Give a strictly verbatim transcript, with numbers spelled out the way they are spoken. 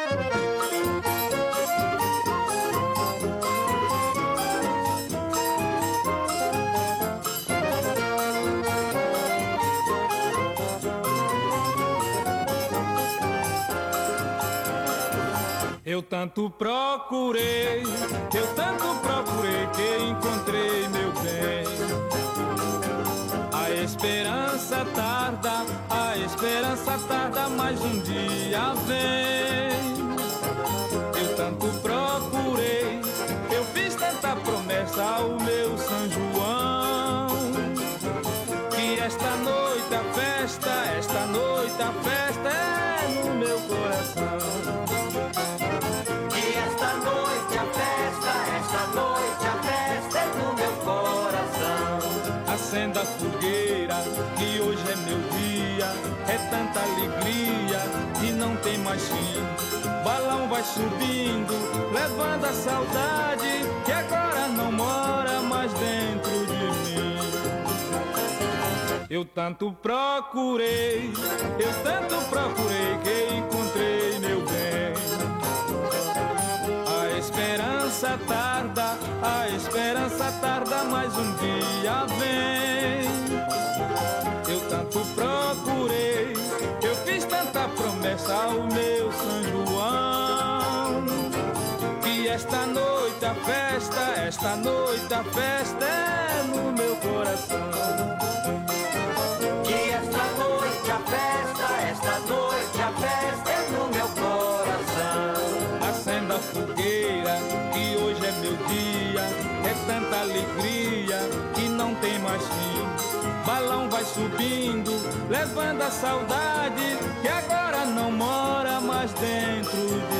Eu tanto procurei, eu tanto procurei que encontrei meu bem. A esperança tarda, a esperança tarda, mas um dia vem. Eu tanto procurei, eu fiz tanta promessa ao meu São João, que esta noite a festa, esta noite a festa é no meu coração. Esta noite a festa, esta noite a festa é no meu coração. Acenda a fogueira, que hoje é meu dia. É tanta alegria que não tem mais fim. Balão vai subindo, levando a saudade que agora não mora mais dentro de mim. Eu tanto procurei, eu tanto procurei que encontrei meu bem. A esperança tarda, a esperança tarda, mas um dia vem. Eu tanto procurei, eu fiz tanta promessa ao meu São João, que esta noite a festa, esta noite a festa é no meu coração. Que esta noite a festa, esta noite a festa é no meu coração. Acenda a fogueira, que hoje é meu dia. É tanta alegria que não tem mais fim. Balão vai subindo, levando a saudade que agora não mora mais dentro de